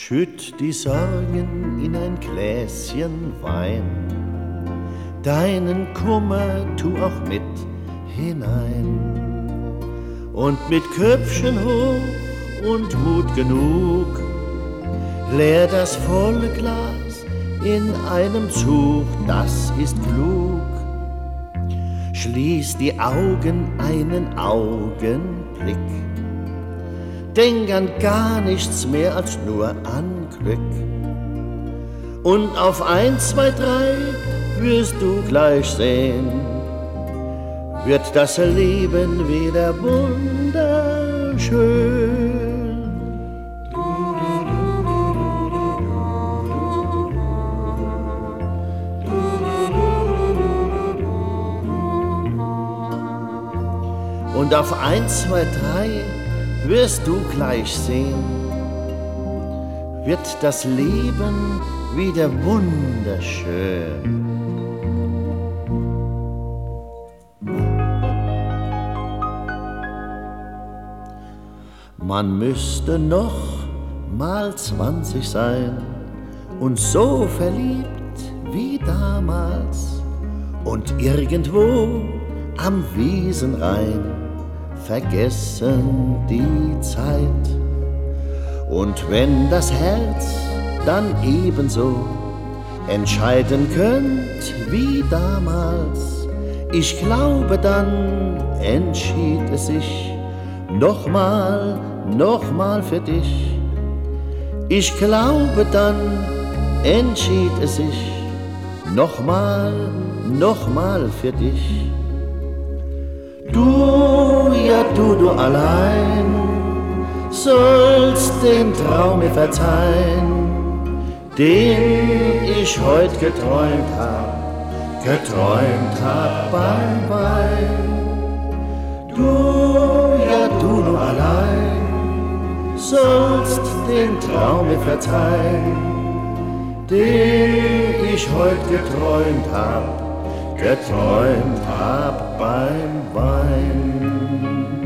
Schütt die Sorgen in ein Gläschen Wein, deinen Kummer tu auch mit hinein. Und mit Köpfchen hoch und Mut genug, leer das volle Glas in einem Zug, das ist klug. Schließ die Augen einen Augenblick, denk an gar nichts mehr als nur an Glück. Und auf 1, 2, 3 wirst du gleich sehen, wird das Leben wieder wunderschön. Und auf 1, 2, 3 wirst du gleich sehen, wird das Leben wieder wunderschön. Man müsste noch mal 20 sein und so verliebt wie damals und irgendwo am Wiesenrhein vergessen die Zeit. Und wenn das Herz dann ebenso entscheiden könnt wie damals, ich glaube, dann entschied es sich nochmal für dich. Ich glaube, dann entschied es sich nochmal für dich. Du, ja du allein, sollst den Traum mir verzeihen, den ich heut geträumt hab beim Wein. Du, ja du allein, sollst den Traum mir verzeihen, den ich heut geträumt hab beim Wein.